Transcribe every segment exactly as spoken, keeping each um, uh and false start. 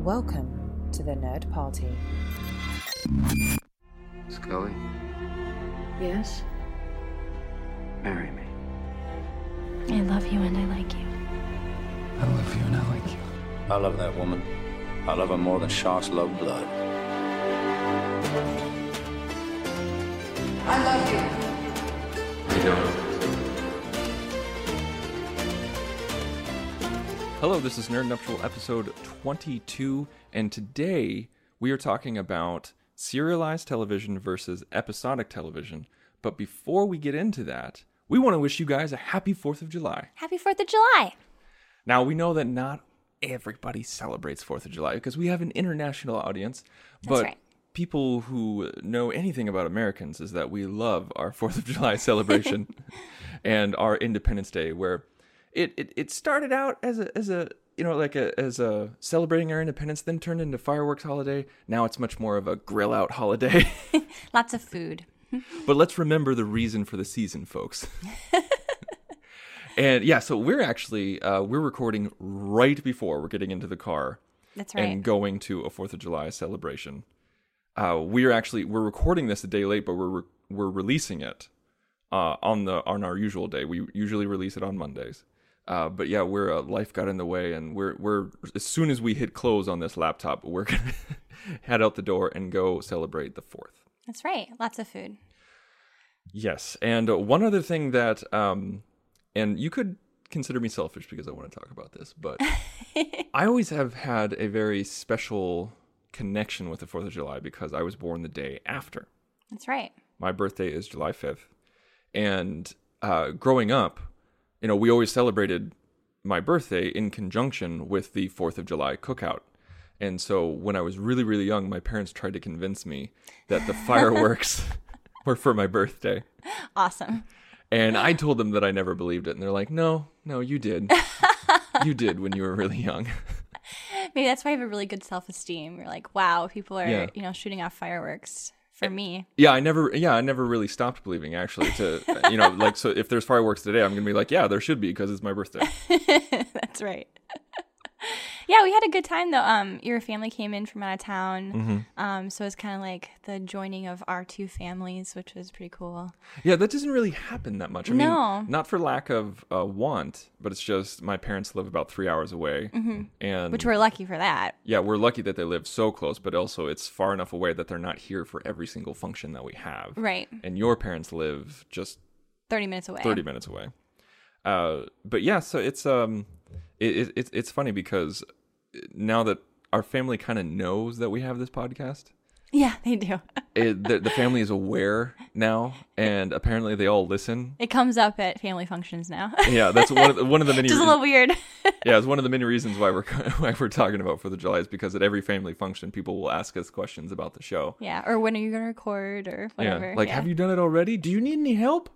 Welcome to the Nerd Party. Scully? Yes? Marry me. I love you and I like you. I love you and I like you. I love that woman. I love her more than sharks love blood. I love you. You don't. Hello, this is Nerd Nuptial episode twenty-two, and today we are talking about serialized television versus episodic television. But before we get into that, we want to wish you guys a happy fourth of July. Happy fourth of July. Now, we know that not everybody celebrates fourth of July because we have an international audience. That's but right. people who know anything about Americans is that we love our fourth of July celebration and our Independence Day, where it, it, it started out as a as a you know like a as a celebrating our independence, then turned into fireworks holiday. Now it's much more of a grill out holiday. Lots of food. But let's remember the reason for the season, folks. And yeah, so we're actually uh, we're recording right before we're getting into the car. That's right. And going to a Fourth of July celebration. Uh, we're actually we're recording this a day late, but we're re- we're releasing it uh, on the on our usual day. We usually release it on Mondays. Uh, but yeah, we're uh, life got in the way, and we're we're as soon as we hit close on this laptop, we're gonna head out the door and go celebrate the fourth. That's right. Lots of food. Yes, and uh, one other thing that, um, and you could consider me selfish because I want to talk about this, but I always have had a very special connection with the fourth of July because I was born the day after. That's right. My birthday is July fifth, and uh, growing up, you know, we always celebrated my birthday in conjunction with the fourth of July cookout. And so when I was really, really young, my parents tried to convince me that the fireworks were for my birthday. Awesome. And I told them that I never believed it. And they're like, no, no, you did. You did when you were really young. Maybe that's why I have a really good self-esteem. You're like, wow, people are, Yeah. you know, shooting off fireworks for me. Yeah, I never, yeah, I never really stopped believing, actually. To, you know, like, so if there's fireworks today, I'm going to be like, yeah, there should be because it's my birthday. That's right. Yeah, we had a good time though. Um, your family came in from out of town, Mm-hmm. um, so it's kind of like the joining of our two families, which was pretty cool. Yeah, that doesn't really happen that much. I No. mean, not for lack of uh, want, but it's just my parents live about three hours away, Mm-hmm. and Which we're lucky for that. yeah, we're lucky that they live so close, but also it's far enough away that they're not here for every single function that we have. Right. And your parents live just thirty minutes away. thirty minutes away. Uh, but yeah, so it's um, it, it, it's it's funny because now that our family kind of knows that we have this podcast, Yeah, they do. it, the, the family is aware now, and apparently they all listen. It comes up at family functions now. Yeah, that's one of the, one of the many. Just a little weird. Yeah, it's one of the many reasons why we're why we're talking about Fourth of July is because at every family function, people will ask us questions about the show. Yeah, or when are you going to record or whatever. Yeah, like, yeah. have you done it already? Do you need any help?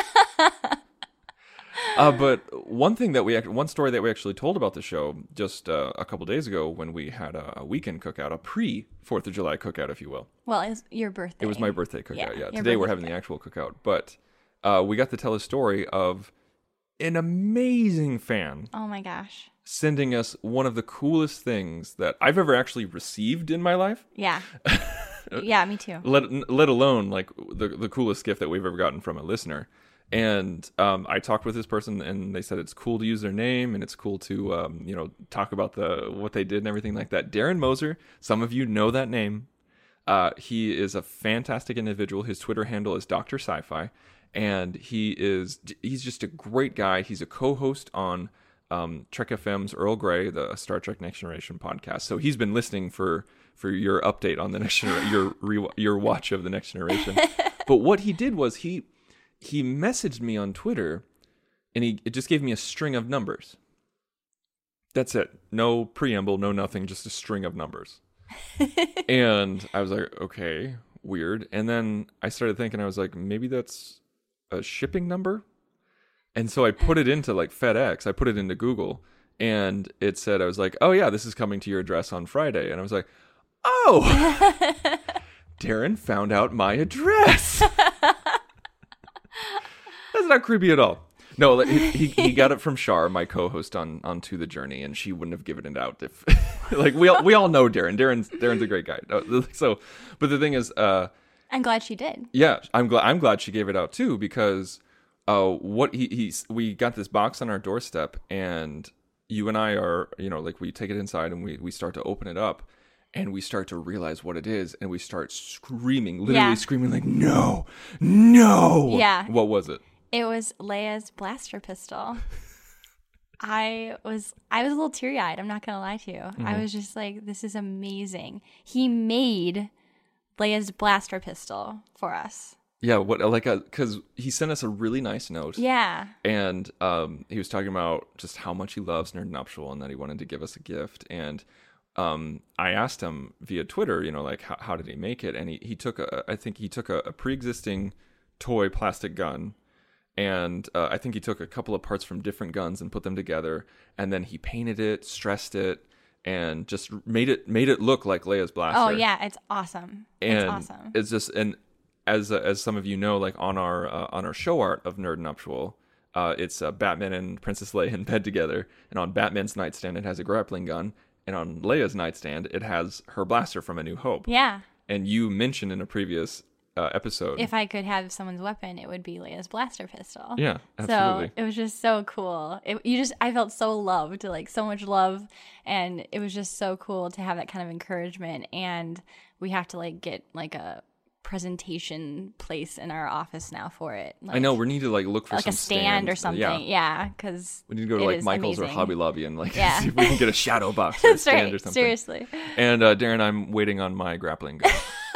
uh, but one thing that we, act- one story that we actually told about the show just uh, a couple days ago when we had a, a weekend cookout, a pre Fourth of July cookout, if you will. Well, it was your birthday. It was my birthday cookout. Yeah, Yeah, your today we're birthday having the cookout. actual cookout, but uh, we got to tell a story of an amazing fan Oh my gosh. sending us one of the coolest things that I've ever actually received in my life. Yeah. Yeah, me too. Let let alone like the the coolest gift that we've ever gotten from a listener. And um, I talked with this person, and they said it's cool to use their name, and it's cool to um, you know talk about the what they did and everything like that. Darren Moser, some of you know that name. Uh, he is a fantastic individual. His Twitter handle is Doctor Sci-Fi, and he is he's just a great guy. He's a co-host on um, Trek F M's Earl Grey, the Star Trek Next Generation podcast. So he's been listening for for your update on the next gener- your re- your watch of the Next Generation. But what he did was he he messaged me on Twitter, and he it just gave me a string of numbers. That's it. No preamble, no nothing, just a string of numbers. And I was like, okay, weird. And then I started thinking, I was like, maybe that's a shipping number. And so I put it into like FedEx. I put it into Google, and it said, I was like, oh yeah, this is coming to your address on Friday. And I was like, oh, Darren found out my address. That's not creepy at all. No, like, he, he he got it from Shar, my co-host on on To the Journey, and she wouldn't have given it out if, like, we all we all know Darren. Darren's Darren's a great guy. So, but the thing is, uh, I'm glad she did. yeah, I'm glad I'm glad she gave it out too, because uh, what he he's we got this box on our doorstep, and you and I are, you know, like, we take it inside and we we start to open it up. And we start to realize what it is, and we start screaming, literally Yeah. screaming, like, no, no. Yeah. What was it? It was Leia's blaster pistol. I was I was a little teary-eyed, I'm not going to lie to you. Mm-hmm. I was just like, this is amazing. He made Leia's blaster pistol for us. Yeah, what, like, because he sent us a really nice note. Yeah. And um, he was talking about just how much he loves Nerd Nuptial and that he wanted to give us a gift. And um, I asked him via Twitter, you know, like, how, how did he make it? And he, he took a, I think he took a, a pre-existing toy plastic gun. And uh, I think he took a couple of parts from different guns and put them together. And then he painted it, stressed it, and just made it made it look like Leia's blaster. Oh, yeah. It's awesome. And it's awesome. It's just, and as uh, as some of you know, like, on our uh, on our show art of Nerd Nuptial, uh, it's uh, Batman and Princess Leia in bed together. And on Batman's nightstand, it has a grappling gun. And on Leia's nightstand, it has her blaster from A New Hope. Yeah. And you mentioned in a previous uh, episode. If I could have someone's weapon, it would be Leia's blaster pistol. Yeah, absolutely. So it was just so cool. It, you just, I felt so loved, like so much love, and it was just so cool to have that kind of encouragement. And we have to like get like a presentation place in our office now for it. Like, I know we need to like look for like some a stand or stands. something. Yeah, because we need to go to like Michael's amazing. or Hobby Lobby and like Yeah. see if we can get a shadow box or a That's stand right. or something. Seriously. And uh, Darren, I'm waiting on my grappling gun.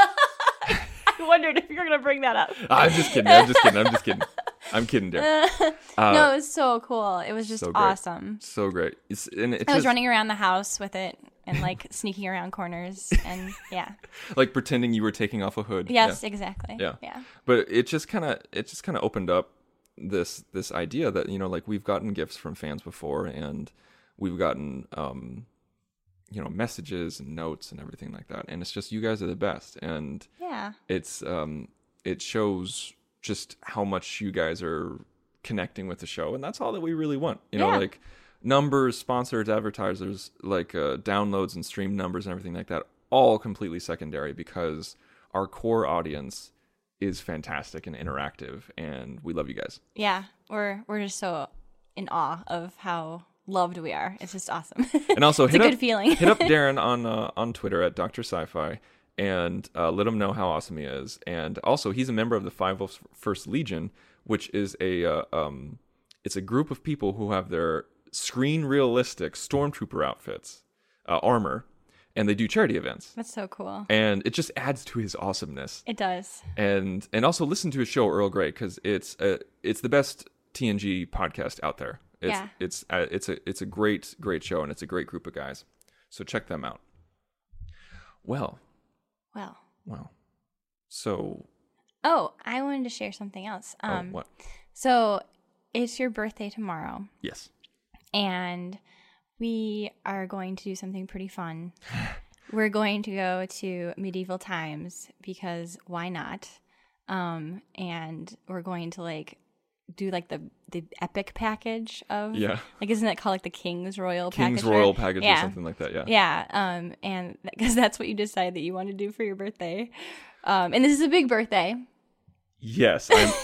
I wondered if you were gonna bring that up. I'm just kidding. I'm just kidding. I'm just kidding. I'm kidding, Darren. Uh, no, it was so cool. It was just so great. awesome. So great. It's, and it's I was just, running around the house with it and like sneaking around corners and yeah. like pretending you were taking off a hood. Yes, Yeah. exactly. Yeah. Yeah. But it just kind of it just kind of opened up this this idea that, you know, like, we've gotten gifts from fans before, and we've gotten um you know, messages and notes and everything like that, and it's just, you guys are the best, and Yeah. it's um it shows just how much you guys are connecting with the show, and that's all that we really want. You know, Yeah. like numbers, sponsors, advertisers, like uh, downloads and stream numbers and everything like that, all completely secondary, because our core audience is fantastic and interactive, and we love you guys. Yeah. We're we're just so in awe of how loved we are. It's just awesome. And also, it's hit a up, good feeling. hit up Darren on uh, on Twitter at Doctor Sci-Fi, and uh, let him know how awesome he is. And also, he's a member of the five oh first Legion, which is a uh, um, it's a group of people who have their screen realistic stormtrooper outfits, uh, armor, and they do charity events. That's so cool. And it just adds to his awesomeness. It does. And and also listen to his show, Earl Grey, because it's a, it's the best T N G podcast out there. It's, Yeah. It's uh, it's a it's a great great show, and it's a great group of guys. So check them out. Well, Well. well. So Oh, I wanted to share something else. Um, oh, what? So it's your birthday tomorrow, Yes. and we are going to do something pretty fun. We're going to go to Medieval Times because why not? Um, and we're going to like do like the the epic package of Yeah. like isn't it called like the King's Royal King's package? Royal right? package yeah. or something like that. Yeah. Yeah, um, and because that's what you decided that you want to do for your birthday, um, and this is a big birthday. Yes. I'm,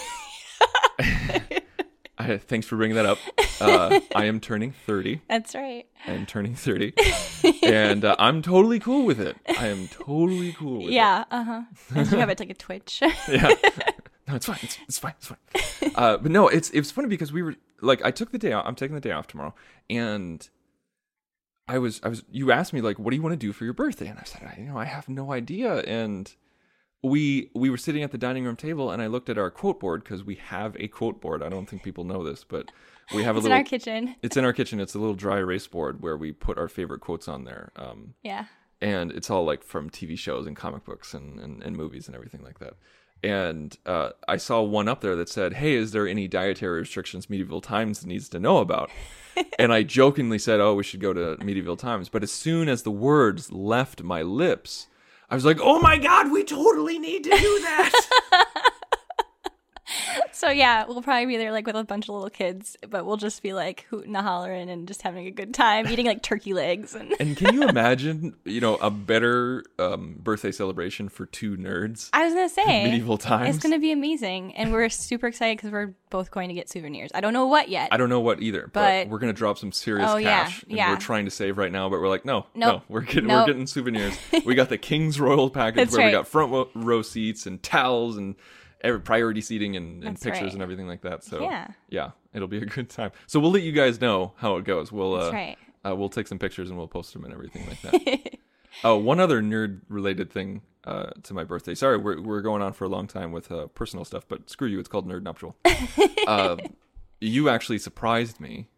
I, thanks for bringing that up. Uh, I am turning thirty. That's right. I am turning thirty, and uh, I'm totally cool with it. I am totally cool with Yeah, uh huh. And you have it like a Twitch. it. Yeah. No, it's fine. It's, it's fine. It's fine. Uh, but no, it's it's funny because we were like, I took the day off. I'm taking the day off tomorrow, and I was I was. You asked me like, what do you want to do for your birthday? And I said, I, you know, I have no idea. And we we were sitting at the dining room table, and I looked at our quote board because we have a quote board. I don't think people know this, but we have a It's little. in our kitchen. It's in our kitchen. It's a little dry erase board where we put our favorite quotes on there. Um, Yeah. and it's all like from T V shows and comic books and, and, and movies and everything like that. And uh, I saw one up there that said, hey, is there any dietary restrictions Medieval Times needs to know about? And I jokingly said, oh, we should go to Medieval Times. But as soon as the words left my lips, I was like, oh my God, we totally need to do that. So yeah, we'll probably be there like with a bunch of little kids, but we'll just be like hooting and hollering and just having a good time, eating like turkey legs. And, and can you imagine, you know, a better um, birthday celebration for two nerds? I was gonna say medieval times. It's gonna be amazing, and we're super excited because we're both going to get souvenirs. I don't know what yet. I don't know what either, but, But- we're gonna drop some serious Oh, yeah, cash. And yeah. we're trying to save right now, but we're like, no, Nope. no, we're getting Nope. we're getting souvenirs. We got the King's Royal package That's where we right. got front wo- row seats and towels and every priority seating and, and That's pictures right. and everything like that. So Yeah. yeah, it'll be a good time. So we'll let you guys know how it goes. We'll uh, That's right. uh, we'll take some pictures and we'll post them and everything like that. Oh, one other nerd related thing uh, to my birthday. Sorry, we're we're going on for a long time with uh, personal stuff, but screw you. It's called Nerd Nuptial. uh, you actually surprised me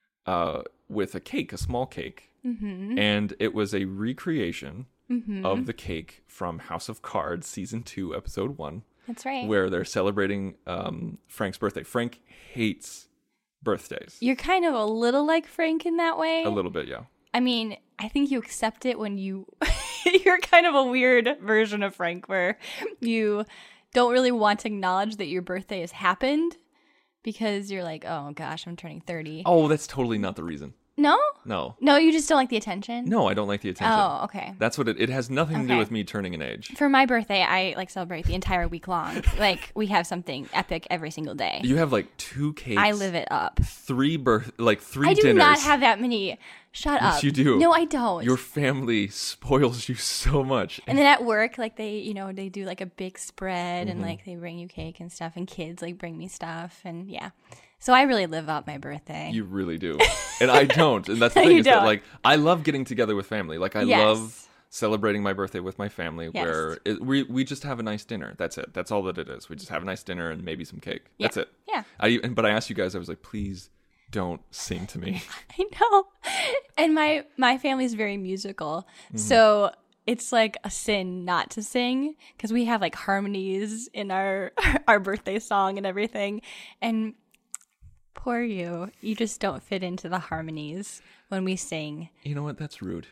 uh, with a cake, a small cake, Mm-hmm. and it was a recreation of the cake from House of Cards season two, episode one, That's right. where they're celebrating um, Frank's birthday. Frank hates birthdays. You're kind of a little like Frank in that way. A little bit, yeah. I mean, I think you accept it when you you're kind of a weird version of Frank where you don't really want to acknowledge that your birthday has happened because you're like, "Oh gosh, I'm turning thirty." Oh, that's totally not the reason. No? No. No, you just don't like the attention? No, I don't like the attention. Oh, okay. That's what it, it has nothing to do Okay. with me turning an age. For my birthday, I like celebrate the entire week long. Like we have something epic every single day. You have like two cakes. I live it up. Three birth, like three I do dinners. not have that many. Shut Yes, up. you do. No, I don't. Your family spoils you so much. And then at work, like they, you know, they do like a big spread Mm-hmm. and like they bring you cake and stuff, and kids like bring me stuff, and yeah. So I really live up my birthday. You really do, and I don't. And that's the You thing is that don't. like I love getting together with family. Like I Yes. love celebrating my birthday with my family, Yes. where it, we we just have a nice dinner. That's it. That's all that it is. We just have a nice dinner and maybe some cake. Yeah. That's it. Yeah. I but I asked you guys. I was like, please don't sing to me. I know. And my my family's very musical, Mm-hmm. so it's like a sin not to sing because we have like harmonies in our our birthday song and everything, and. Poor you. You just don't fit into the harmonies when we sing. You know what? That's rude.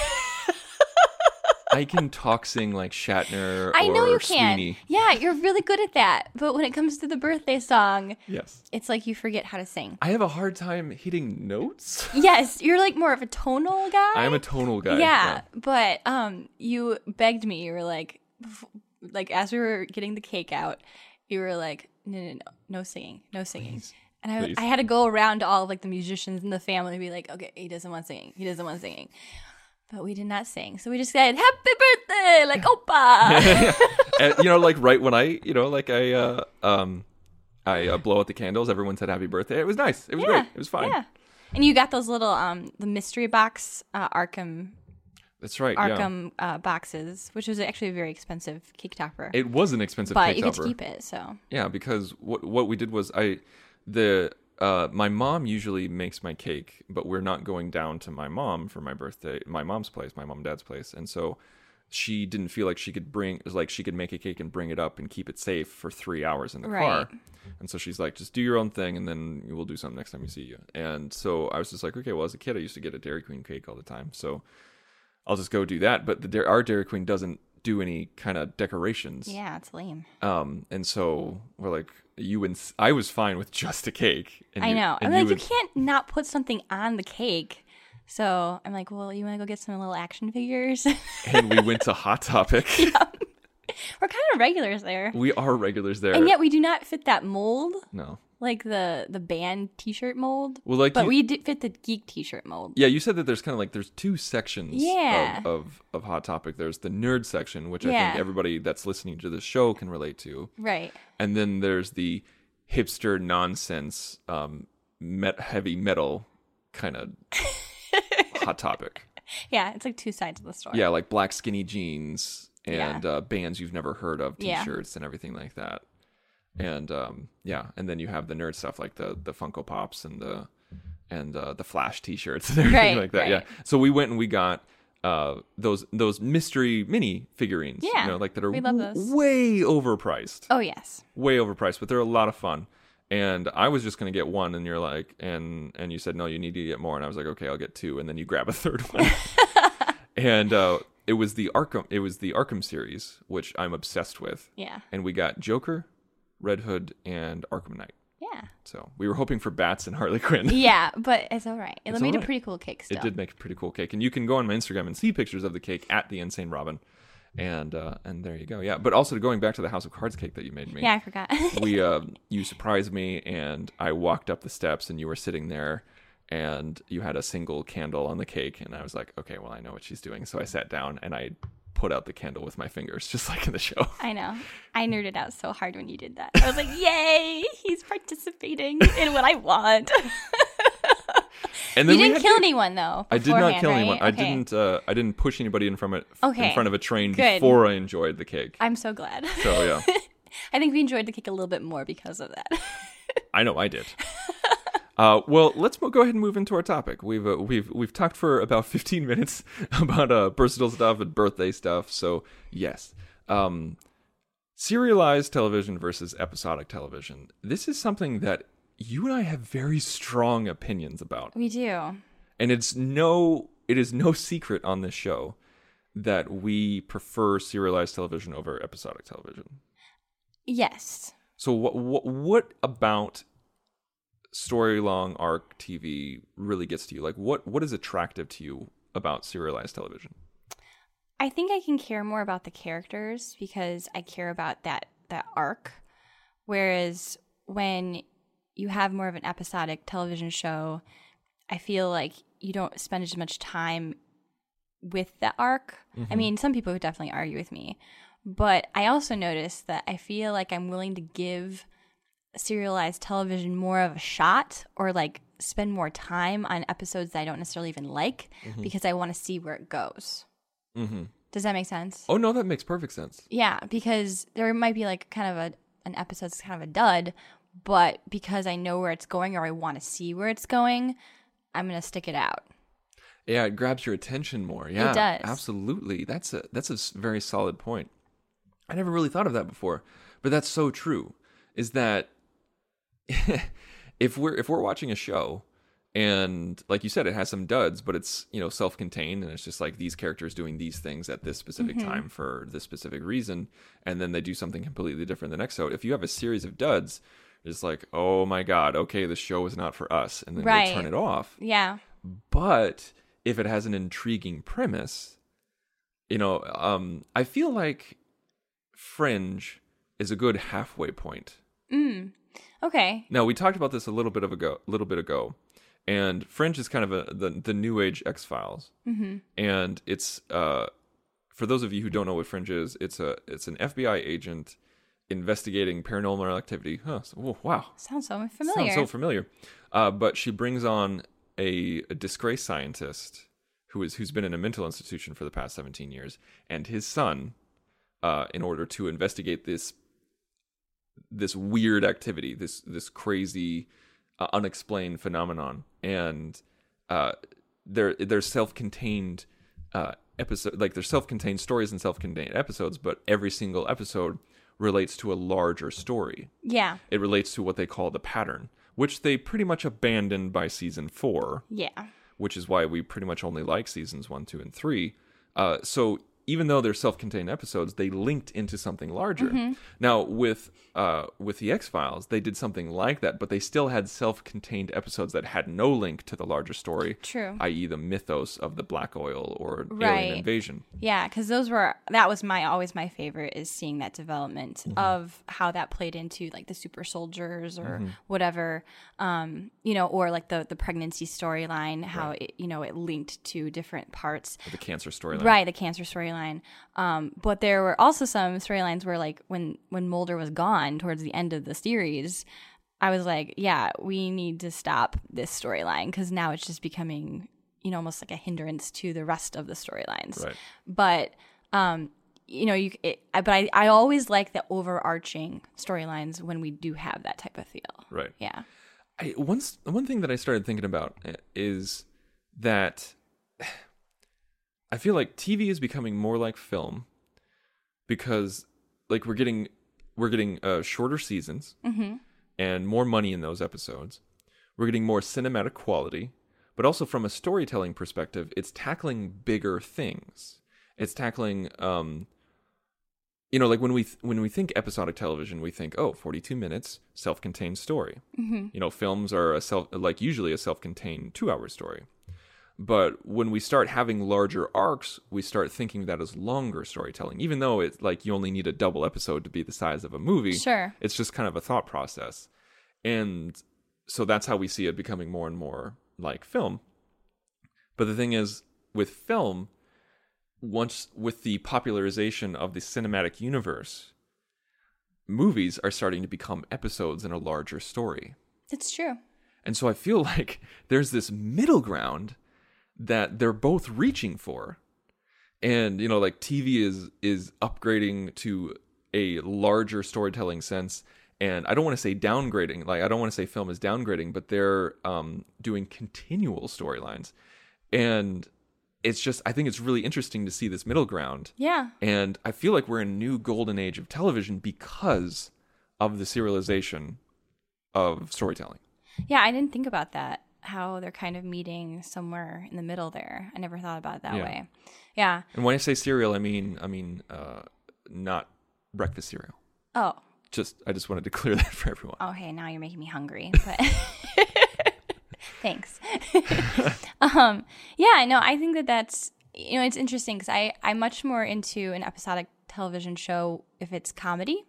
I can talk sing like Shatner I know or you can. Sweeney. Yeah, you're really good at that. But when it comes to the birthday song, Yes. it's like you forget how to sing. I have a hard time hitting notes. Yes, you're like more of a tonal guy. I'm a tonal guy. Yeah, but um, you begged me. You were like, bef- like as we were getting the cake out, you were like, no, no, no, no singing, no singing. Please. And I, Please. I had to go around to all of like the musicians in the family and be like, okay, he doesn't want singing. He doesn't want singing. But we did not sing. So we just said, happy birthday, like, oppa. And, you know, like right when I, you know, like I, uh, um, I uh, blow out the candles. Everyone said happy birthday. It was nice. It was great. It was fine. Yeah. And you got those little, um, the mystery box, uh, Arkham, That's right. Yeah. Arkham uh, boxes, which was actually a very expensive cake topper. It was an expensive but cake you get to topper. keep it, so. Yeah, because what what we did was I, the uh, my mom usually makes my cake, but we're not going down to my mom for my birthday, my mom's place, my mom and dad's place, and so she didn't feel like she could bring, like she could make a cake and bring it up and keep it safe for three hours in the Right. car, and so she's like, just do your own thing, and then we'll do something next time we see you. And so I was just like, okay, well as a kid I used to get a Dairy Queen cake all the time, so I'll just go do that. But the Dairy- our Dairy Queen doesn't do any kind of decorations. Yeah, it's lame. Um, and so we're like, you and I was fine with just a cake. And I you- know. I'm and like, you and- can't not put something on the cake. So I'm like, well, you want to go get some little action figures? And we went to Hot Topic. We're kind of regulars there. We are regulars there. And yet we do not fit that mold, no. like the the band T-shirt mold. Well, like but you- we did fit the geek T-shirt mold. Yeah, you said that there's kind of like there's two sections Yeah. of, of of Hot Topic. There's the nerd section, which I Yeah. think everybody that's listening to the show can relate to, Right. and then there's the hipster nonsense, um, met heavy metal kind of Hot Topic. Yeah, it's like two sides of the story. Yeah, like black skinny jeans and Yeah. uh, bands you've never heard of, Yeah. T-shirts and everything like that. And um, yeah, and then you have the nerd stuff like the the Funko Pops and the and uh, the Flash T-shirts and everything Right, like that. right. Yeah. So we went and we got uh, those those mystery mini figurines. Yeah, You know, like that are we love w- those. way overpriced. Oh yes. Way overpriced, but they're a lot of fun. And I was just gonna get one, and you're like, and and you said no, you need to get more, and I was like, okay, I'll get two, and then you grab a third one. And uh, it was the Arkham, it was the Arkham series, which I'm obsessed with. Yeah. And we got Joker, Red Hood, and Arkham Knight. Yeah. So we were hoping for bats and Harley Quinn. Yeah, but it's all right. It It's made all a right. pretty cool cake still. It did make a pretty cool cake, and you can go on my Instagram and see pictures of the cake at the Insane Robin, and uh, and there you go. Yeah, but also going back to the House of Cards cake that you made me. Yeah, I forgot. we uh, you surprised me, and I walked up the steps, and you were sitting there, and you had a single candle on the cake, and I was like, okay, well, I know what she's doing, so I sat down and I put out the candle with my fingers, just like in the show. I know. I nerded out so hard when you did that. I was like, yay, he's participating in what I want. And You then we didn't had kill to- anyone, though. I did not beforehand, kill right? anyone. I Okay. didn't. Uh, I didn't push anybody in front of Okay. in front of a train Good. before I enjoyed the cake. I'm so glad. So yeah, I think we enjoyed the cake a little bit more because of that. I know I did. Uh, well, let's mo- go ahead and move into our topic. We've uh, we've we've talked for about fifteen minutes about uh, personal stuff and birthday stuff. So yes, um, serialized television versus episodic television. This is something that you and I have very strong opinions about, We do. and it's no it is no secret on this show that we prefer serialized television over episodic television. Yes. So what what what about story long arc T V really gets to you? Like what what is attractive to you about serialized television? I think I can care more about the characters because I care about that that arc. Whereas when you have more of an episodic television show, I feel like you don't spend as much time with the arc. I mean, some people would definitely argue with me, but I also noticed that I feel like I'm willing to give serialized television more of a shot or like spend more time on episodes that I don't necessarily even like because I want to see where it goes. Mm-hmm. Does that make sense? Oh no, that makes perfect sense. Yeah, because there might be like kind of a an episode that's kind of a dud, but because I know where it's going or I want to see where it's going, I'm gonna stick it out. Yeah, it grabs your attention more. Yeah, does. Absolutely. That's a that's a s- very solid point. I never really thought of that before, but that's so true. Is that if we're if we're watching a show and like you said, it has some duds, but it's, you know, self-contained and it's just like these characters doing these things at this specific Mm-hmm. time for this specific reason, and then they do something completely different the next episode. If you have a series of duds, it's like, oh my god, okay, the show is not for us, and then Right. they turn it off. Yeah. But if it has an intriguing premise, you know, um, I feel like Fringe is a good halfway point. Mm. Okay. Now, we talked about this a little bit of ago, a little bit ago, and Fringe is kind of a the, the new age X-Files, Mm-hmm. and it's uh, for those of you who don't know what Fringe is, it's a it's an F B I agent investigating paranormal activity. Huh? So, whoa, wow. Sounds so familiar. Sounds so familiar. Uh, but she brings on a, a disgraced scientist who is who's been in a mental institution for the past seventeen years, and his son, uh, in order to investigate this this weird activity, this this crazy, uh, unexplained phenomenon, and uh, they're they're self-contained uh, episode, like they're self-contained stories and self-contained episodes, but every single episode relates to a larger story. Yeah. It relates to what they call the pattern, which they pretty much abandoned by season four, Yeah. which is why we pretty much only like seasons one, two, and three. Uh, so even though they're self-contained episodes, they linked into something larger. Mm-hmm. Now, with uh, with the X-Files, they did something like that, but they still had self-contained episodes that had no link to the larger story, True. that is the mythos of the black oil or Right. alien invasion. Yeah, because those were that was my always my favorite is seeing that development of how that played into like the super soldiers or whatever, um, you know, or like the the pregnancy storyline, how Right. it you know it linked to different parts. The cancer storyline. Right, the cancer storyline. Um, but there were also some storylines where, like, when when Mulder was gone towards the end of the series, I was like, yeah, we need to stop this storyline because now it's just becoming, you know, almost like a hindrance to the rest of the storylines. Right. But um, you know, you. It, I- but I, I always like the overarching storylines when we do have that type of feel. Right. Yeah. I, once one thing that I started thinking about is that I feel like T V is becoming more like film because, like, we're getting we're getting uh, shorter seasons Mm-hmm. and more money in those episodes. We're getting more cinematic quality, but also from a storytelling perspective, it's tackling bigger things. It's tackling um, you know, like when we th- when we think episodic television, we think, oh, forty-two minutes, self-contained story. Mm-hmm. You know, films are a self like usually a self-contained two-hour story. But when we start having larger arcs, we start thinking that as longer storytelling, even though it's like you only need a double episode to be the size of a movie. Sure. It's just kind of a thought process. And so that's how we see it becoming more and more like film. But the thing is, with film, once with the popularization of the cinematic universe, movies are starting to become episodes in a larger story. It's true. And so I feel like there's this middle ground that they're both reaching for. And, you know, like T V is is upgrading to a larger storytelling sense. And I don't want to say downgrading. Like, I don't want to say film is downgrading, but they're um, doing continual storylines. And it's just, I think it's really interesting to see this middle ground. Yeah. And I feel like we're in a new golden age of television because of the serialization of storytelling. Yeah, I didn't think about that. How they're kind of meeting somewhere in the middle there. I never thought about it that Yeah. way. Yeah. And when I say cereal, I mean, I mean, uh, not breakfast cereal. Oh. Just, I just wanted to clear that for everyone. Oh, hey, now you're making me hungry. But thanks. um, yeah, no, I think that that's, you know, it's interesting because I I'm much more into an episodic television show if it's comedy.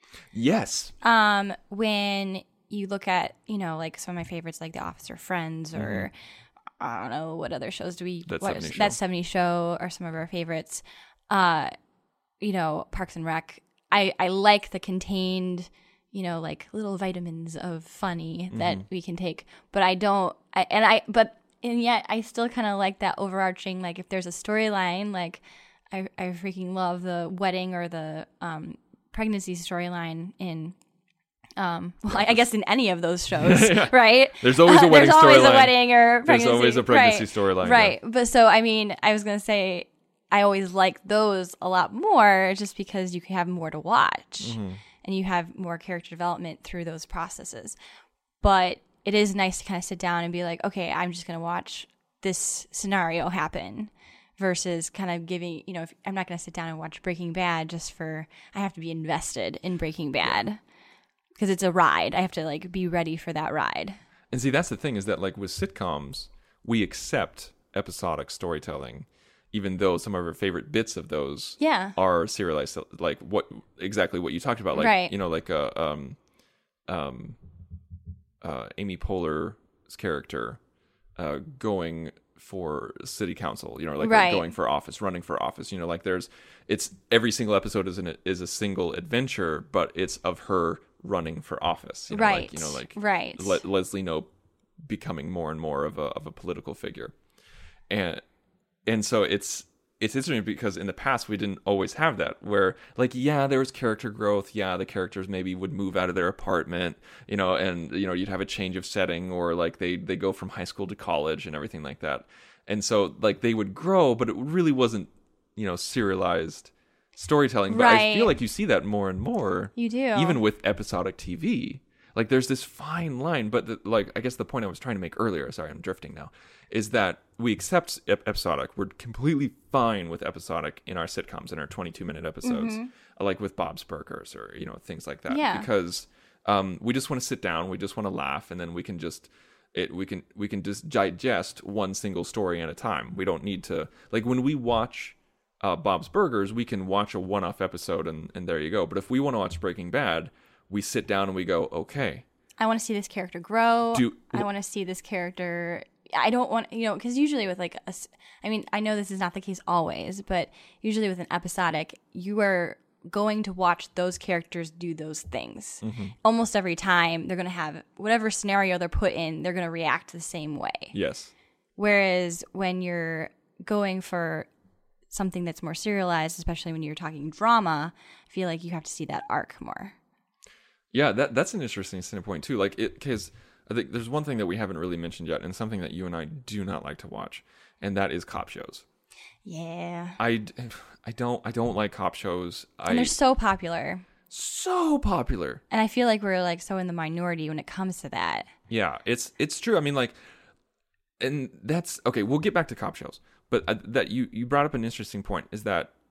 Yes. Um, when you look at, you know, like some of my favorites, like The Office or Friends, or mm-hmm. I don't know what other shows do we That watch? seventies Show. That seventies Show are some of our favorites. Uh, you know, Parks and Rec. I I like the contained, you know, like little vitamins of funny that Mm-hmm. we can take, but I don't. I and I but and yet I still kind of like that overarching. Like if there's a storyline, like I I freaking love the wedding or the um pregnancy storyline in. Um, well, I, I guess in any of those shows, Yeah. right? There's always a wedding There's always storyline. a wedding or pregnancy. There's always a pregnancy right. storyline. Right. But so, I mean, I was going to say, I always like those a lot more just because you can have more to watch Mm-hmm. and you have more character development through those processes. But it is nice to kind of sit down and be like, okay, I'm just going to watch this scenario happen versus kind of giving, you know, if, I'm not going to sit down and watch Breaking Bad just for, I have to be invested in Breaking Bad. Because it's a ride. I have to like be ready for that ride. And see, that's the thing is that like with sitcoms, we accept episodic storytelling, even though some of our favorite bits of those Yeah. are serialized, like what exactly what you talked about, like Right. you know, like uh, um, um, uh, Amy Poehler's character uh, going for city council, you know, like Right. going for office, running for office, you know, like there's it's every single episode is an is a single adventure, but it's of her running for office, you know, Right. like, you know, like Right. Le- Leslie Knope becoming more and more of a of a political figure, and and so it's it's interesting because in the past we didn't always have that. Where like yeah, there was character growth. Yeah, the characters maybe would move out of their apartment, you know, and you know you'd have a change of setting, or like they they go from high school to college and everything like that. And so like they would grow, but it really wasn't you know serialized storytelling. But I Right. feel like you see that more and more. You do. Even with episodic T V. Like there's this fine line, but the, like I guess the point I was trying to make earlier, sorry, I'm drifting now, is that we accept ep- episodic. We're completely fine with episodic in our sitcoms, in our twenty-two minute episodes, Mm-hmm. like with Bob's Burgers or you know things like that. Yeah. Because um, we just want to sit down, we just want to laugh, and then we can just it we can we can just digest one single story at a time. We don't need to like when we watch uh, Bob's Burgers, we can watch a one-off episode and and there you go. But if we want to watch Breaking Bad, we sit down and we go, okay. I want to see this character grow. Do- I want to see this character. I don't want, you know, because usually with like, a s I mean, I know this is not the case always, but usually with an episodic, you are going to watch those characters do those things. Mm-hmm. Almost every time they're going to have whatever scenario they're put in, they're going to react the same way. Yes. Whereas when you're going for something that's more serialized, especially when you're talking drama, I feel like you have to see that arc more. Yeah, that that's an interesting standpoint too. Like it, because I think there's one thing that we haven't really mentioned yet, and something that you and I do not like to watch, and that is cop shows. Yeah. I, I don't I don't like cop shows. I, And they're so popular. so popular. And I feel like we're like so in the minority when it comes to that. Yeah, it's it's true. I mean, like, and that's okay. We'll get back to cop shows, but uh, that you you brought up an interesting point is that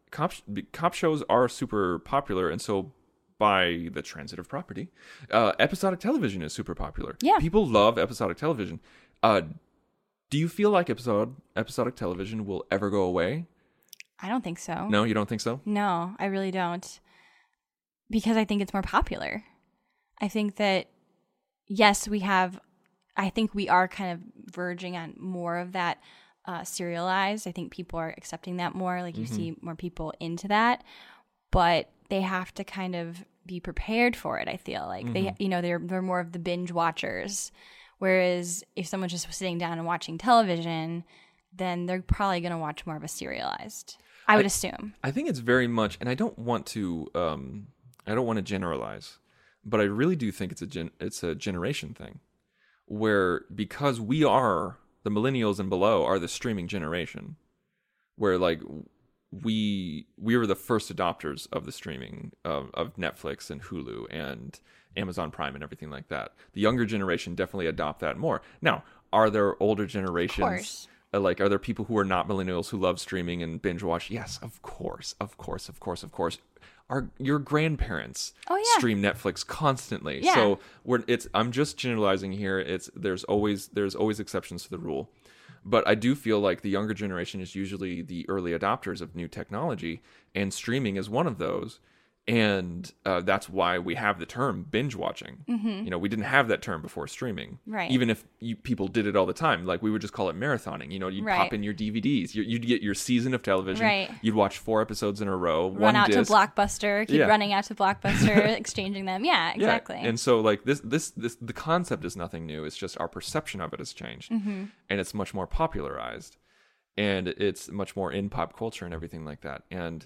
cop cop shows are super popular, and so by the transitive property, uh, episodic television is super popular. Yeah. People love episodic television. Uh, do you feel like episode episodic television will ever go away? I don't think so. No, you don't think so? No, I really don't. Because I think it's more popular. I think that, yes, we have, I think we are kind of verging on more of that uh, serialized. I think people are accepting that more. Like you Mm-hmm. see more people into that. But they have to kind of be prepared for it, I feel like. Mm-hmm. They, you know, they're, they're more of the binge watchers. Whereas if someone's just sitting down and watching television, then they're probably going to watch more of a serialized. I would I, assume. I think it's very much, and I don't want to, um, I don't want to generalize, but I really do think it's a gen, it's a generation thing, where because we are the millennials and below are the streaming generation, where like we we were the first adopters of the streaming of, of Netflix and Hulu and Amazon Prime and everything like that. The younger generation definitely adopt that more. Now, are there older generations? Of course. Uh, like, are there people who are not millennials who love streaming and binge watch? Yes, of course, of course, of course, of course. Our your grandparents Oh, yeah. stream Netflix constantly. Yeah. So we're it's I'm just generalizing here. It's there's always there's always exceptions to the rule. But I do feel like the younger generation is usually the early adopters of new technology, and streaming is one of those. And uh, that's why we have the term binge watching. Mm-hmm. You know, we didn't have that term before streaming. Right. Even if you, people did it all the time, like we would just call it marathoning. You know, you'd Right. pop in your D V Ds. You, you'd get your season of television. Right. You'd watch four episodes in a row. Run one out disc. to Blockbuster, keep Yeah. running out to Blockbuster, exchanging them. Yeah, exactly. Yeah. And so like this, this, this, the concept is nothing new. It's just our perception of it has changed, Mm-hmm. and it's much more popularized, and it's much more in pop culture and everything like that. And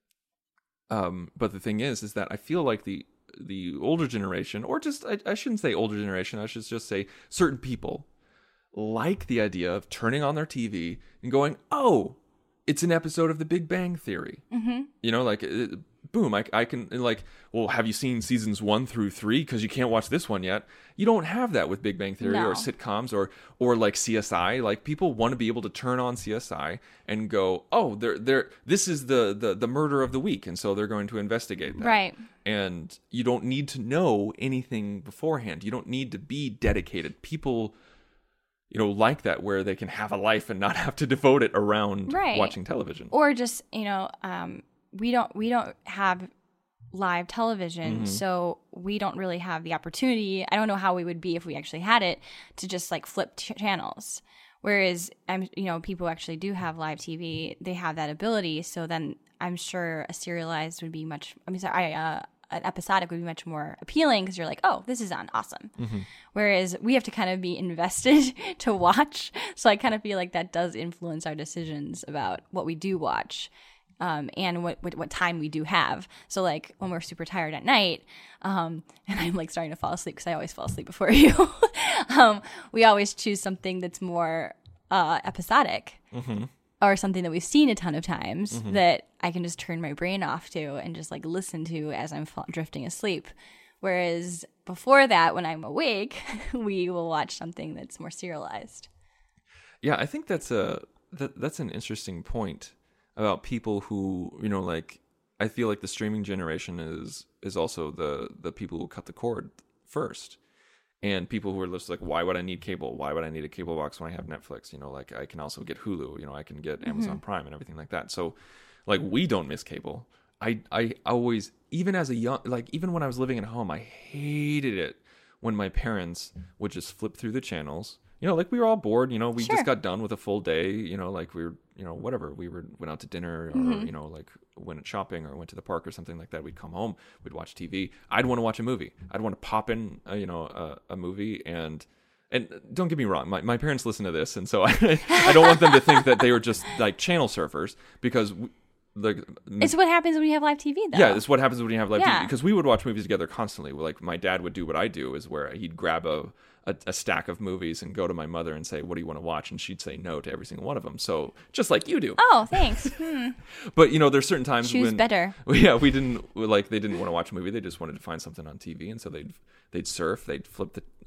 um, but the thing is, is that I feel like the the older generation, or just I, I shouldn't say older generation, I should just say certain people like the idea of turning on their T V and going, oh, it's an episode of The Big Bang Theory. Mm-hmm. You know, like, it, boom, I, I can, like, well, have you seen seasons one through three? Because you can't watch this one yet. You don't have that with Big Bang Theory No. or sitcoms or or like C S I. Like, people want to be able to turn on C S I and go, oh, they're, they're, this is the, the, the murder of the week. And so they're going to investigate that. Right. And you don't need to know anything beforehand. You don't need to be dedicated. People, you know, like that, where they can have a life and not have to devote it around Right. watching television. Or just, you know, um, we don't we don't have live television, Mm-hmm. so we don't really have the opportunity. I don't know how we would be if we actually had it, to just like flip ch- channels. Whereas I'm, you know, people who actually do have live T V, they have that ability. So then I'm sure a serialized would be much. I mean, sorry, uh, an episodic would be much more appealing because you're like, oh, this is on, awesome. Mm-hmm. Whereas we have to kind of be invested to watch. So I kind of feel like that does influence our decisions about what we do watch. Um, and what, what what time we do have. So like when we're super tired at night, um, and I'm like starting to fall asleep because I always fall asleep before you, um, we always choose something that's more uh, episodic, Mm-hmm. or something that we've seen a ton of times Mm-hmm. that I can just turn my brain off to and just like listen to as I'm fall- drifting asleep. Whereas before that, when I'm awake, we will watch something that's more serialized. Yeah, I think that's a that, that's an interesting point about people who, you know, like, I feel like the streaming generation is is also the the people who cut the cord first, and people who are just like, why would I need cable? Why would I need a cable box when I have Netflix? You know, like, I can also get Hulu. You know, I can get Amazon Prime and everything like that. So, like, we don't miss cable. I I always, even as a young, like, even when I was living at home, I hated it when my parents would just flip through the channels. You know, like, we were all bored, you know, we Sure. just got done with a full day, you know, like, we were, you know, whatever, we were went out to dinner, or, Mm-hmm. you know, like, went shopping or went to the park or something like that. We'd come home, we'd watch T V. I'd want to watch a movie. I'd want to pop in, uh, you know, a, a movie. And and don't get me wrong, my, my parents listen to this, and so I, I don't want them to think that they were just, like, channel surfers, because we, like, It's what happens when you have live T V, though. yeah, it's what happens when you have live T V. Yeah. Because we would watch movies together constantly. Like, my dad would do what I do, is where he'd grab a, a, a stack of movies and go to my mother and say, what do you want to watch? And she'd say no to every single one of them. So, just like you do. Oh, thanks. Hmm. But, you know, there's certain times Choose when... better. Yeah, we didn't, like, they didn't want to watch a movie. They just wanted to find something on T V. And so they'd they'd surf, they'd flip the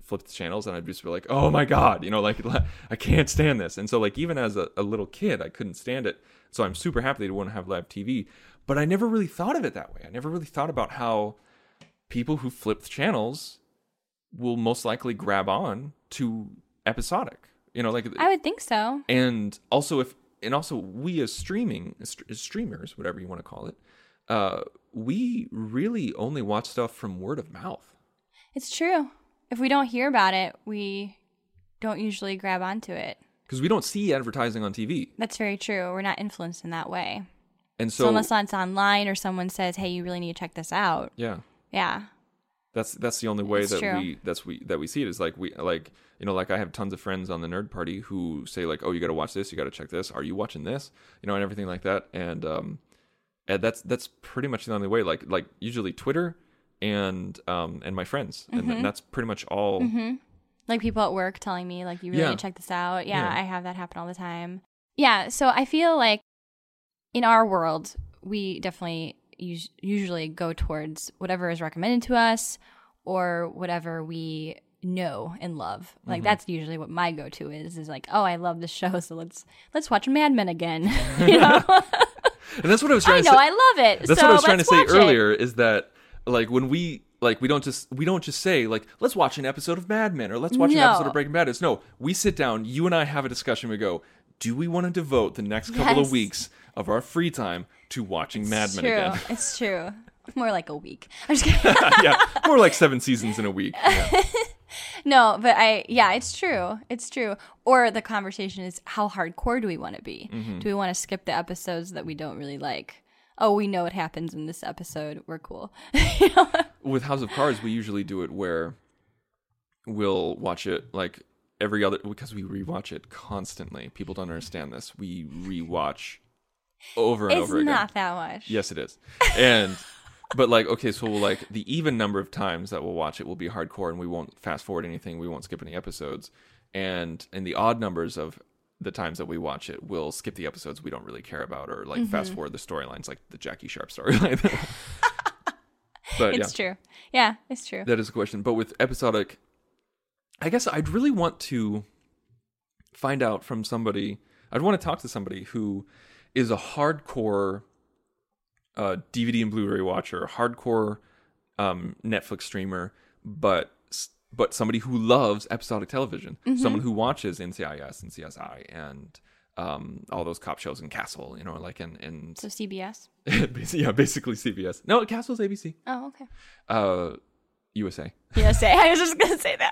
flip the channels and I'd just be like, oh my God, you know, like I can't stand this. And so like even as a, a little kid, I couldn't stand it. So I'm super happy they want to have live T V. But I never really thought of it that way. I never really thought about how people who flip the channels will most likely grab on to episodic. You know, like I would think so. And also if and also we as streaming as streamers, whatever you want to call it, uh, we really only watch stuff from word of mouth. It's true. If we don't hear about it, we don't usually grab onto it. Because we don't see advertising on T V. That's very true. We're not influenced in that way. And so, so unless it's online or someone says, "Hey, you really need to check this out." Yeah. Yeah. That's that's the only way it's that true. we that's we that we see it is like we like you know like I have tons of friends on the Nerd Party who say like, oh, you got to watch this, you got to check this, are you watching this, you know, and everything like that. And um and that's that's pretty much the only way. Like like usually Twitter and um and my friends, mm-hmm. and, and that's pretty much all. Mm-hmm. Like people at work telling me like, you really yeah. need to check this out. Yeah, yeah, I have that happen all the time. Yeah, so I feel like in our world we definitely us- usually go towards whatever is recommended to us or whatever we know and love. Like mm-hmm. that's usually what my go-to is. Is like, oh, I love this show, so let's let's watch Mad Men again. You know. And that's what I was trying I to know, say. I love it. That's so what I was trying to say let's watch earlier. it. Is that like when we like we don't just we don't just say like let's watch an episode of Mad Men or let's watch No. an episode of Breaking Bad. It's no, we sit down, you and I have a discussion. We go, do we want to devote the next couple Yes. of weeks of our free time to watching Mad It's Men true. again? It's true. More like a week. I'm just kidding. Yeah, more like seven seasons in a week. Yeah. No, but I, yeah, it's true. It's true. Or the conversation is, how hardcore do we want to be? Mm-hmm. Do we want to skip the episodes that we don't really like? Oh, we know what happens in this episode. We're cool. You know? With House of Cards, we usually do it where we'll watch it like every other, because we rewatch it constantly. People don't understand this. We rewatch over and It's over again. not that much. Yes, it is. And but like, okay, so we'll like the even number of times that we'll watch it will be hardcore, and we won't fast forward anything. We won't skip any episodes. And and the odd numbers of the times that we watch it, we'll skip the episodes we don't really care about, or like mm-hmm. fast forward the storylines, like the Jackie Sharp storyline. But it's yeah. true. Yeah, it's true. That is a question. But with episodic, I guess I'd really want to find out from somebody. I'd want to talk to somebody who is a hardcore uh, D V D and Blu-ray watcher, hardcore um, Netflix streamer, but but somebody who loves episodic television, mm-hmm. someone who watches N C I S and C S I and um, all those cop shows and Castle, you know, like and and so C B S. Yeah, basically C B S. No, Castle's A B C. Oh, okay. Uh, U S A. U S A. I was just gonna say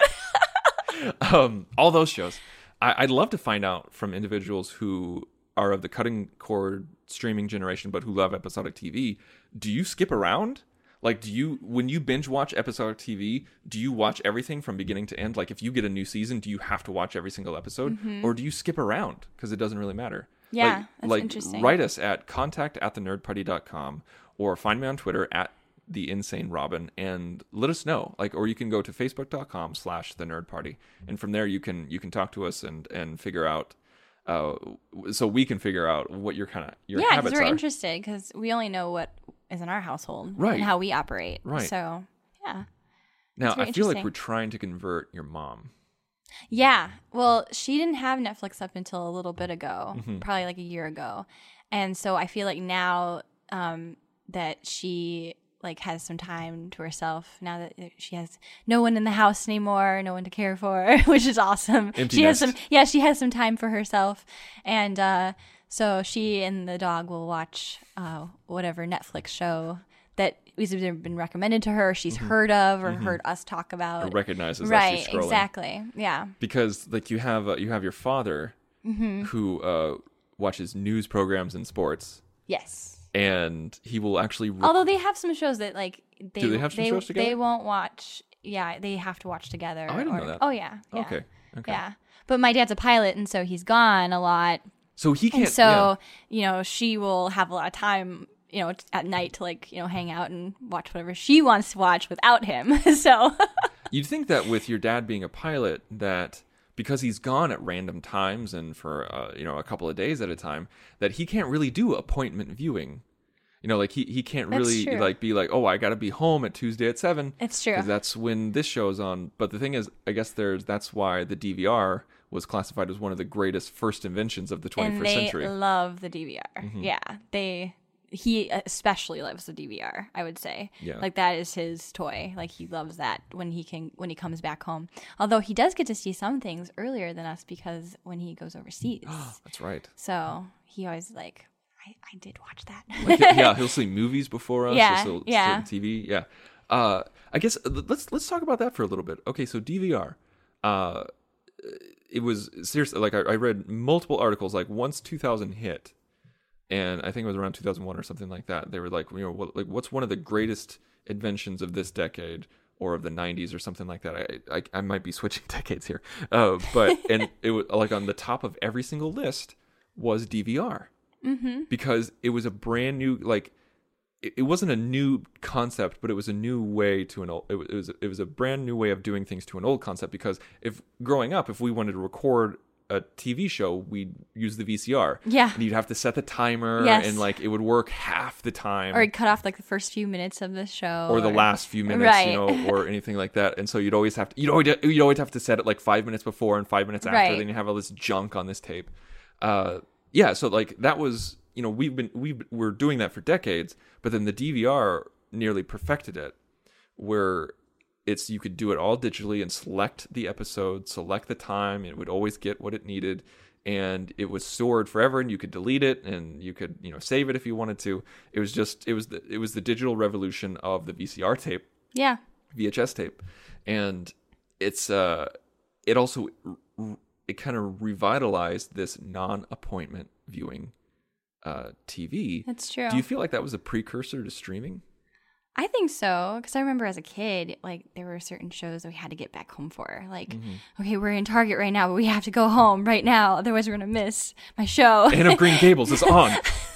that. um, all those shows. I, I'd love to find out from individuals who are of the cutting cord streaming generation, but who love episodic T V. Do you skip around? Like, do you, when you binge watch episodic T V, do you watch everything from beginning to end? Like, if you get a new season, do you have to watch every single episode? Mm-hmm. Or do you skip around? Because it doesn't really matter. Yeah, like, that's like, interesting. Write us at contact at the nerd party dot com or find me on Twitter at the insane Robin and let us know. Like, or you can go to facebook dot com slash the nerd party. And from there you can, you can talk to us and, and figure out, uh, so we can figure out what your kind of, your yeah, habits because we're are. interested because we only know what is in our household Right. and how we operate. Right. So, yeah. Now, very I feel like interesting. we're trying to convert your mom. Yeah. Well, she didn't have Netflix up until a little bit ago, Mm-hmm. probably like a year ago. And so I feel like now um, that she like has some time to herself, now that she has no one in the house anymore, no one to care for, which is awesome. Empty she nest. has some, yeah, she has some time for herself. And uh, so she and the dog will watch uh, whatever Netflix show that has either been recommended to her, she's Mm-hmm. heard of, or heard us talk about. Or recognizes right, as she's scrolling. exactly. Yeah. Because like you have uh, you have your father Mm-hmm. who uh, watches news programs and sports, Yes. and he will actually. Re- Although they have some shows that like they Do they have some they, shows together? they won't watch. Yeah, they have to watch together. Oh, I didn't or- know that. Oh yeah, yeah. Okay. Okay. Yeah, but my dad's a pilot, and so he's gone a lot. So he can't. And so yeah. you know, she will have a lot of time, you know, at night to like you know hang out and watch whatever she wants to watch without him. So You'd think that with your dad being a pilot, that because he's gone at random times and for uh, you know a couple of days at a time, that he can't really do appointment viewing. You know, like he, he can't That's really true. like be like, oh, I got to be home at Tuesday at seven. It's true. Because that's when this show's on. But the thing is, I guess there's that's why the D V R was classified as one of the greatest first inventions of the twenty-first and they century. love the D V R. Mm-hmm. Yeah, they he especially loves the D V R. I would say, Yeah. like that is his toy. Like he loves that when he can when he comes back home. Although he does get to see some things earlier than us because when he goes overseas, That's right. so he always like I, I did watch that. Like, yeah, he'll see movies before us. Yeah, he'll see yeah. T V. Yeah. Uh, I guess uh, let's let's talk about that for a little bit. Okay, so D V R. Uh, it was seriously like I, I read multiple articles. Like once two thousand hit, and I think it was around two thousand one or something like that. They were like, you know, what, like what's one of the greatest inventions of this decade or of the nineties or something like that. I I, I might be switching decades here, uh, but and it was like on the top of every single list was D V R. Mm-hmm. Because it was a brand new, like, it, it wasn't a new concept, but it was a new way to an old. It, it was it was a brand new way of doing things to an old concept. Because if growing up, if we wanted to record a T V show, we'd use the V C R. Yeah. And you'd have to set the timer, Yes. and like it would work half the time, Or he'd cut off like the first few minutes of the show, or the last few minutes, Right. you know, or anything like that. And so you'd always have to you'd always you'd always have to set it like five minutes before and five minutes after. Right. Then you have all this junk on this tape. Uh, yeah. So like that was. You know, we've been we we're doing that for decades, but then the D V R nearly perfected it, where it's you could do it all digitally and select the episode, select the time, and it would always get what it needed, and it was stored forever, and you could delete it, and you could you know save it if you wanted to. It was just it was the it was the digital revolution of the V C R tape, Yeah. V H S tape, and it's uh it also it kind of revitalized this non-appointment viewing. Uh, T V. That's true. Do you feel like that was a precursor to streaming? I think so, because I remember as a kid, like there were certain shows that we had to get back home for. Like, Mm-hmm. okay, we're in Target right now, but we have to go home right now, otherwise we're gonna miss my show. Anne of Green Gables is on.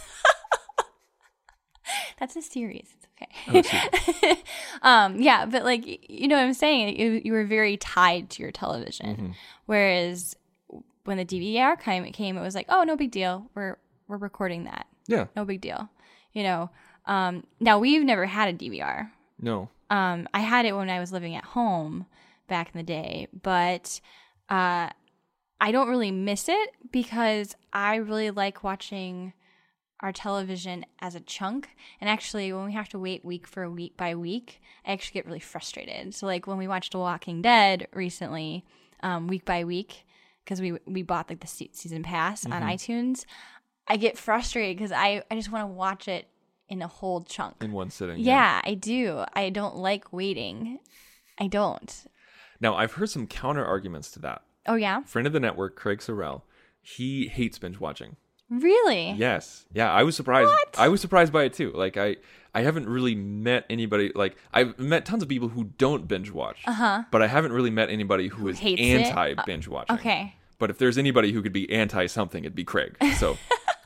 That's a series. It's okay. Oh, excuse me. um, yeah, but like you know what I'm saying, you, you were very tied to your television, Mm-hmm. whereas when the D V R came, it came, it was like, oh, no big deal. We're we're recording that. Yeah. No big deal. You know. Um, now we've never had a D V R. No. Um, I had it when I was living at home back in the day, but uh, I don't really miss it because I really like watching our television as a chunk. And actually, when we have to wait week for week by week, I actually get really frustrated. So, like when we watched The Walking Dead recently, um, week by week, because we we bought like the se- season pass Mm-hmm. on iTunes, I get frustrated because I, I just want to watch it in a whole chunk. In one sitting. Yeah, I do. I don't like waiting. I don't. Now, I've heard some counter arguments to that. Oh, yeah? Friend of the network, Craig Sorrell, he hates binge watching. Really? Yes. Yeah, I was surprised. What? I was surprised by it too. Like I I haven't really met anybody like I've met tons of people who don't binge watch. Uh-huh. But I haven't really met anybody who is hates it? anti binge watching. Okay. But if there's anybody who could be anti something, it'd be Craig. So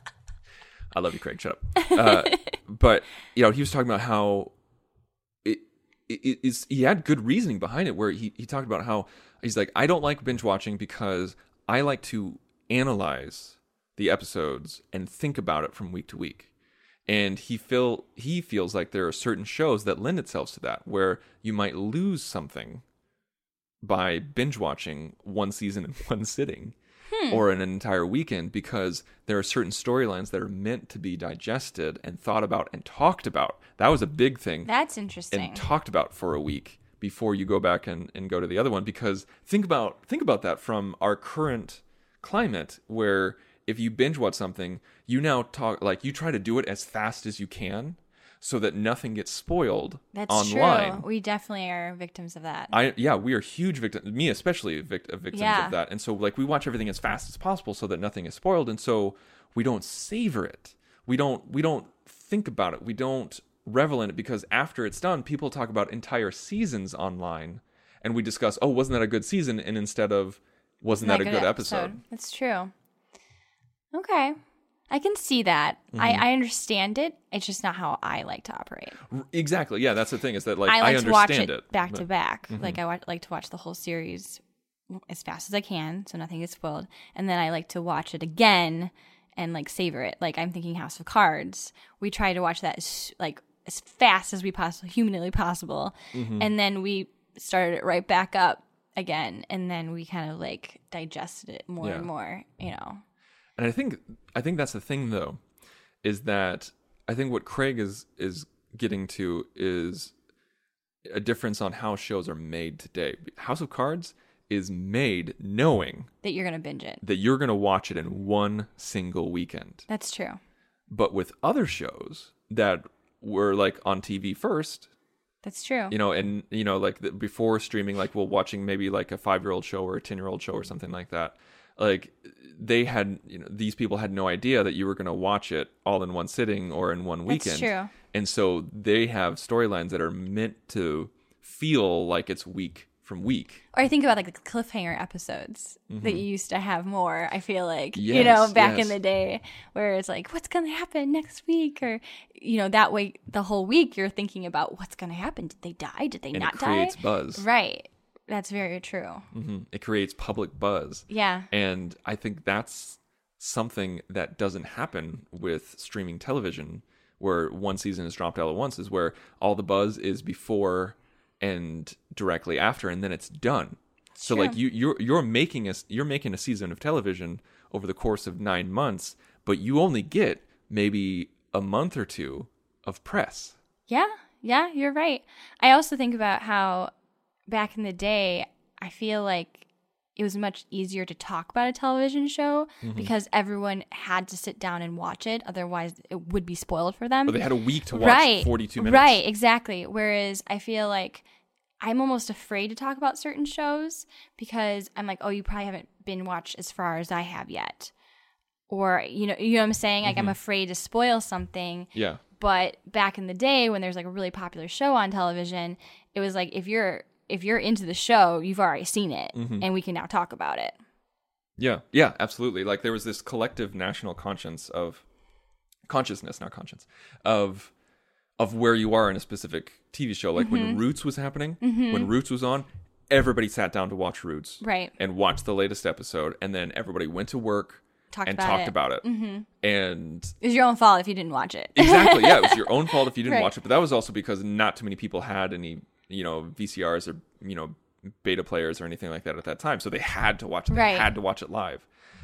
I love you, Craig. Shut up. Uh, but you know, he was talking about how it, it is. He had good reasoning behind it. Where he he talked about how he's like, I don't like binge watching because I like to analyze the episodes and think about it from week to week. And he feel he feels like there are certain shows that lend itself to that, where you might lose something by binge watching one season in one sitting. Or an entire weekend, because there are certain storylines that are meant to be digested and thought about and talked about. That was a big thing. That's interesting. And talked about for a week before you go back and, and go to the other one. Because think about think about that from our current climate, where if you binge watch something, you now talk like you try to do it as fast as you can so that nothing gets spoiled That's online. true. We definitely are victims of that. I yeah, we are huge victims. Me especially, vict- victims Yeah. of that. And so, like, we watch everything as fast as possible so that nothing is spoiled. And so, we don't savor it. We don't. We don't think about it. We don't revel in it, because after it's done, people talk about entire seasons online, and we discuss, oh, wasn't that a good season? And instead of, wasn't that, a good episode? That's true. Okay. I can see that. Mm-hmm. I, I understand it. It's just not how I like to operate. R- Exactly. Yeah, that's the thing. Is that like I like I to watch understand it, it, back but- to back. Like I wa- like to watch the whole series as fast as I can, so nothing gets spoiled. And then I like to watch it again and like savor it. Like I'm thinking House of Cards. We try to watch that as, like as fast as we possibly humanly possible, Mm-hmm. and then we started it right back up again, and then we kind of like digested it more Yeah. and more. You know. And I think I think that's the thing though, is that I think what Craig is is getting to is a difference on how shows are made today. House of Cards is made knowing That you're gonna binge it. that you're going to watch it in one single weekend. That's true. But with other shows that were like on T V first, That's true. you know, and you know, like the, before streaming, like well, watching maybe like a five-year-old show or a ten-year-old show or something like that. Like they had, you know, these people had no idea that you were going to watch it all in one sitting or in one weekend. That's true. And so they have storylines that are meant to feel like it's week from week. Or I think about like the cliffhanger episodes that you used to have more. I feel like, you Yes, know, back yes. in the day where it's like, what's going to happen next week? Or, you know, that way the whole week you're thinking about what's going to happen. Did they die? Did they And not it creates die? buzz. Right. That's very true. hmm It creates public buzz. Yeah. And I think that's something that doesn't happen with streaming television, where one season is dropped all at once, is where all the buzz is before and directly after, and then it's done. So True. like you you're you're making a you're making a season of television over the course of nine months, but you only get maybe a month or two of press. Yeah, yeah, you're right. I also think about how back in the day, I feel like it was much easier to talk about a television show Mm-hmm. because everyone had to sit down and watch it. Otherwise, it would be spoiled for them. But they had a week to watch right, forty-two minutes. Right, exactly. Whereas I feel like I'm almost afraid to talk about certain shows because I'm like, oh, you probably haven't been watched as far as I have yet. Or, you know, you know what I'm saying? Like, I'm afraid to spoil something. Yeah. But back in the day when there's like a really popular show on television, it was like if you're if you're into the show, you've already seen it and we can now talk about it. Yeah, yeah, absolutely. Like there was this collective national conscience of consciousness, not conscience, of of where you are in a specific T V show. Like Mm-hmm. when Roots was happening, when Roots was on, everybody sat down to watch Roots, Right. and watched the latest episode, and then everybody went to work Talked and about talked it. about it. Mm-hmm. And It was your own fault if you didn't watch it. exactly, yeah, it was your own fault if you didn't Right. watch it. But that was also because not too many people had any, you know, V C Rs or you know beta players or anything like that at that time, so they had to watch it. They Right. had to watch it live,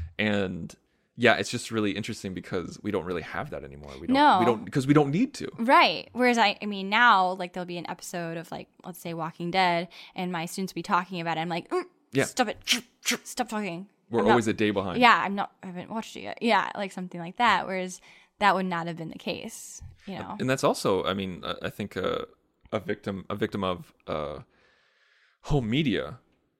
and yeah, it's just really interesting because we don't really have that anymore. We don't, No. we don't because we don't need to. Right. Whereas I, I mean, now like there'll be an episode of like let's say Walking Dead, and my students will be talking about it. I'm like, mm, Yeah. stop it, stop talking. We're I'm not- always a day behind. Yeah, I'm not. I haven't watched it yet. Yeah, like something like that. Whereas that would not have been the case. You know. And that's also, I mean, uh, I think uh, a victim, a victim of uh, home media,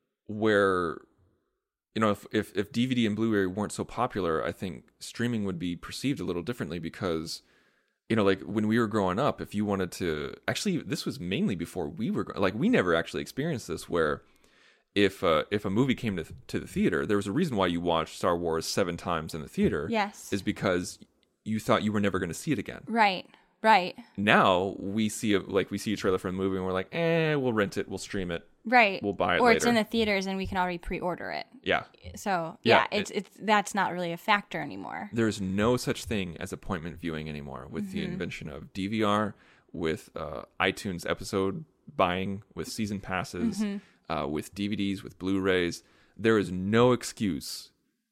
where you know, if, if if D V D and Blu-ray weren't so popular, I think streaming would be perceived a little differently because, you know, like when we were growing up, if you wanted to, actually, this was mainly before we were like we never actually experienced this where. If uh, if a movie came to to the theater, there was a reason why you watched Star Wars seven times in the theater. Yes. Is because you thought you were never going to see it again. Right. Right. Now we see a, like we see a trailer for a movie and we're like, eh, we'll rent it, we'll stream it. Right. We'll buy it or it's later. in the theaters and we can already pre-order it. Yeah. So Yeah, yeah, it's it- it's that's not really a factor anymore. There's no such thing as appointment viewing anymore with the invention of D V R, with uh, iTunes episode buying, with season passes, uh, with D V Ds, with Blu-rays. There is no excuse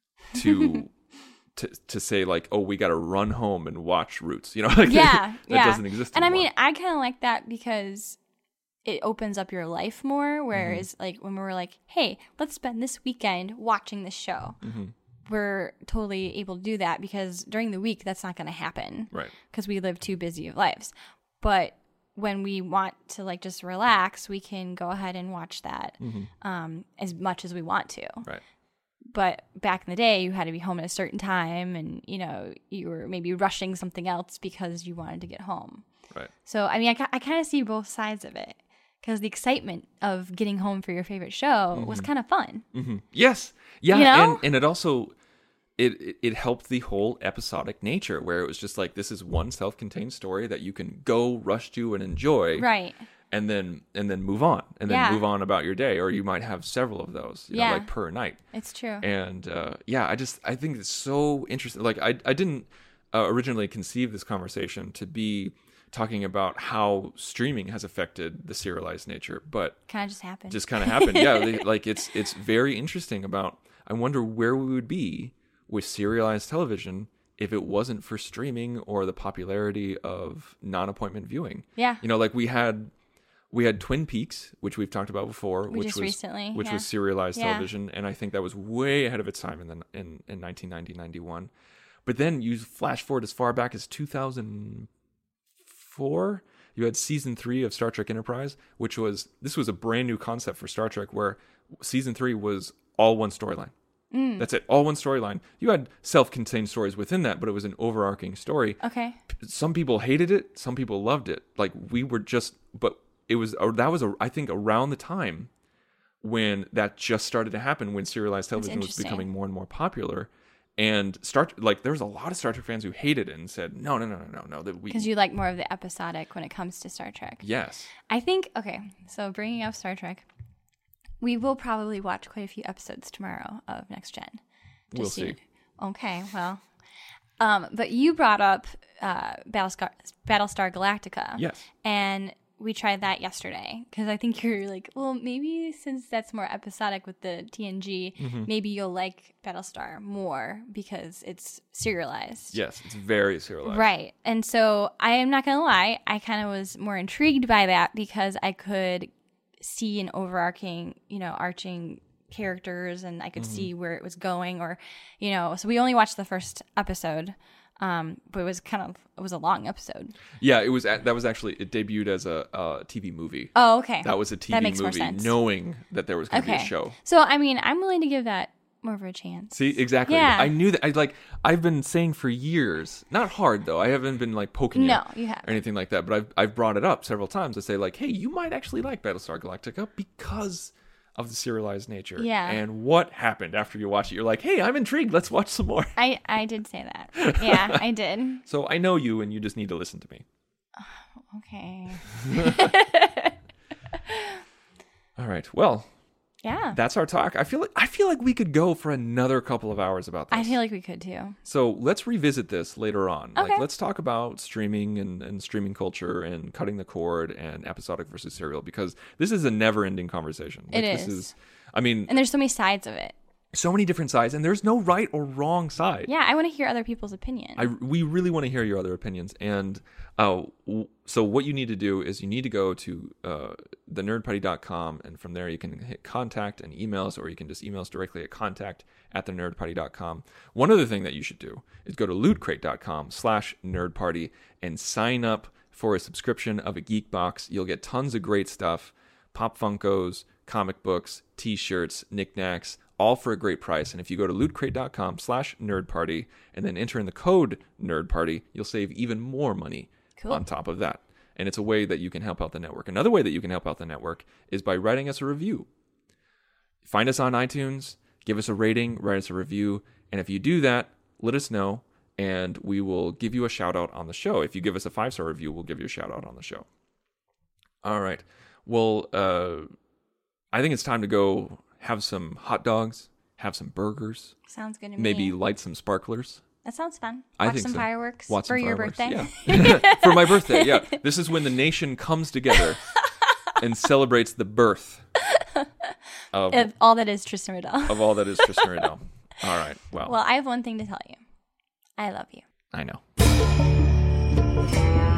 to to to say like, oh, we got to run home and watch Roots. You know, like Yeah. that yeah. doesn't exist And I anymore. mean, I kind of like that because it opens up your life more. Whereas, Mm-hmm. like when we were like, "Hey, let's spend this weekend watching this show," Mm-hmm. we're totally able to do that because during the week that's not going to happen, Right. Because we live two busy lives. But when we want to like just relax, we can go ahead and watch that um, as much as we want to. Right. But back in the day, you had to be home at a certain time, and you know you were maybe rushing something else because you wanted to get home. Right. So I mean, I, ki- I kind of see both sides of it because the excitement of getting home for your favorite show was kind of fun. hmm Yes. Yeah. You know? And and it also it, it it helped the whole episodic nature where it was just like this is one self-contained story that you can go rush to and enjoy. Right. and then and then move on and then Yeah. move on about your day, or you might have several of those, you Yeah. know, like per night. It's true. And uh, yeah, I just I think it's so interesting. Like I I didn't uh, originally conceive this conversation to be talking about how streaming has affected the serialized nature, but Kind of just happened. just kind of happened. Yeah, they- like it's it's very interesting about. I wonder where we would be with serialized television if it wasn't for streaming or the popularity of non-appointment viewing. Yeah. You know, like we had we had Twin Peaks, which we've talked about before, We which just was recently, which yeah. was serialized Yeah. television, and I think that was way ahead of its time in the in in nineteen ninety, ninety-one. But then you flash forward as far back as two thousand four, you had season three of Star Trek Enterprise, which was this was a brand new concept for Star Trek, where season three was all one storyline. Mm. That's it, all one storyline. You had self-contained stories within that, but it was an overarching story. Okay. Some people hated it, some people loved it. Like we were just, but it was or that was a, I think around the time when that just started to happen, when serialized television was interesting. becoming more and more popular. And Star like there was a lot of Star Trek fans who hated it and said, no, no, no, no, no, no. That we Because you like more of the episodic when it comes to Star Trek. yes, I think, okay, so bringing up Star Trek, we will probably watch quite a few episodes tomorrow of Next Gen. Just We'll so see. you- Okay, well. Um, but you brought up uh, Battlestar, Battlestar Galactica. yes. And we tried that yesterday because I think you're like, well, maybe since that's more episodic with the T N G, Mm-hmm. maybe you'll like Battlestar more because it's serialized. Yes, it's very serialized. Right. And so I am not going to lie, I kind of was more intrigued by that because I could see an overarching, you know, arching characters and I could Mm-hmm. see where it was going or, you know, so we only watched the first episode. Um, but it was kind of, it was a long episode. Yeah, it was. At, that was actually it debuted as a, a T V movie. Oh, okay. That was a T V That makes more movie, sense. knowing that there was going to Okay. be a show. So, I mean, I'm willing to give that more of a chance. See, exactly. Yeah. I knew that. I like. I've been saying for years. Not hard though. I haven't been like poking you No, you haven't. or anything like that. But I've I've brought it up several times to say like, hey, you might actually like Battlestar Galactica because of the serialized nature. Yeah. And what happened after you watch it? You're like, hey, I'm intrigued. Let's watch some more. I, I did say that. Yeah, I did. So I know you, and you just need to listen to me. Okay. All right. Well, Yeah. that's our talk. I feel like I feel like we could go for another couple of hours about this. I feel like we could too. So let's revisit this later on. Okay. Like, let's talk about streaming and, and streaming culture and cutting the cord and episodic versus serial, because this is a never-ending conversation. It This is. is, I mean, And there's so many sides of it. so many different sides, and there's no right or wrong side. Yeah, I want to hear other people's opinion. I, we really want to hear your other opinions. And uh, w- so what you need to do is you need to go to uh, the nerd putty dot com, and from there you can hit contact and email us, or you can just email us directly at contact at the nerd putty dot com. One other thing that you should do is go to loot crate dot com slash nerdparty and sign up for a subscription of a Geek Box. You'll get tons of great stuff, Pop Funkos, comic books, t-shirts, knickknacks, all for a great price. And if you go to loot crate dot com slash nerdparty and then enter in the code nerdparty, you'll save even more money Cool. on top of that. And it's a way that you can help out the network. Another way that you can help out the network is by writing us a review. Find us on iTunes, give us a rating, write us a review. And if you do that, let us know, and we will give you a shout out on the show. If you give us a five-star review, we'll give you a shout out on the show. All right. Well, uh, I think it's time to go have some hot dogs, have some burgers, Sounds good to me. maybe light some sparklers. That sounds fun. I Watch think some so. fireworks Watch for some your fireworks, birthday. yeah. For my birthday, yeah. This is when the nation comes together and celebrates the birth of, Of all that is Tristan Riddell. of all that is Tristan Riddell. All right. Well, Well, I have one thing to tell you. I love you. I know.